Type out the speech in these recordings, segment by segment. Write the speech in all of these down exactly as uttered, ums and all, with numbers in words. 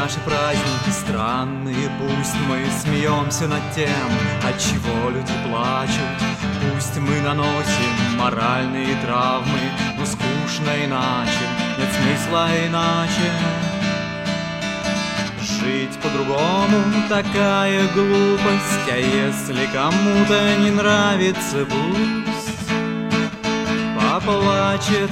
наши праздники странные, пусть мы смеемся над тем, отчего люди плачут. Пусть мы наносим моральные травмы, но скучно иначе, нет смысла иначе. Жить по-другому такая глупость, а если кому-то не нравится, пусть поплачет.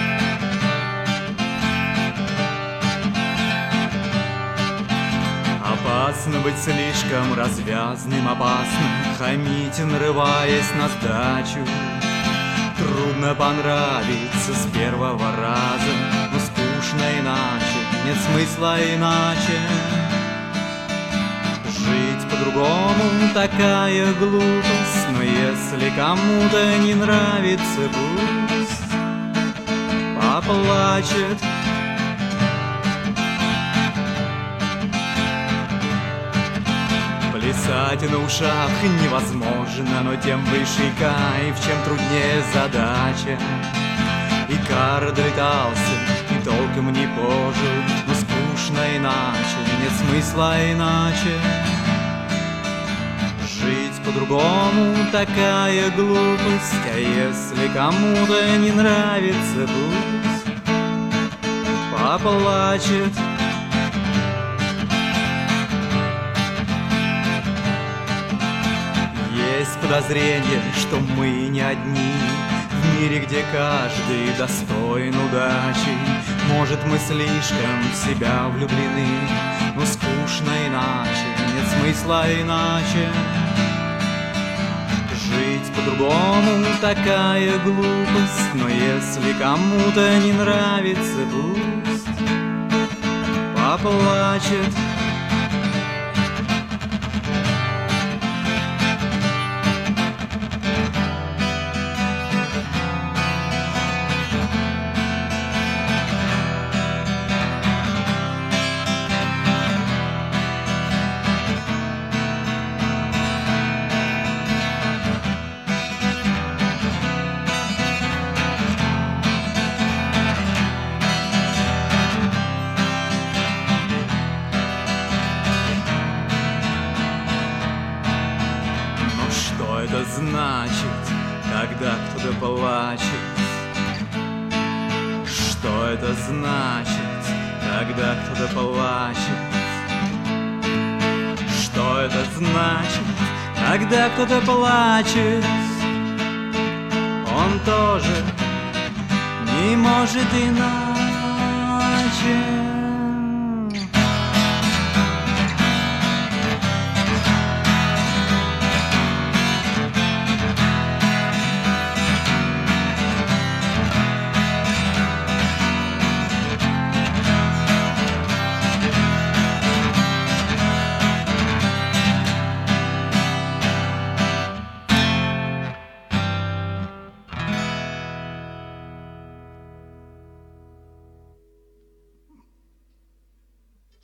Опасно быть слишком развязным, опасно хамить, нарываясь на сдачу. Трудно понравиться с первого раза, но скучно иначе, нет смысла иначе. Жить по-другому такая глупость, но если кому-то не нравится, пусть поплачет. Плясать на ушах невозможно, но тем выше кайф, чем труднее задача. Икар долетался и толком не пожил, но скучно иначе, нет смысла иначе. Жить по-другому такая глупость, а если кому-то не нравится, пусть поплачет. Есть подозрение, что мы не одни в мире, где каждый достоин удачи. Может, мы слишком в себя влюблены, но скучно иначе, нет смысла иначе. Жить по-другому такая глупость, но если кому-то не нравится, пусть поплачет. Что это значит, когда кто-то плачет? Что это значит, когда кто-то плачет? Что это значит, когда кто-то плачет? Он тоже не может иначе.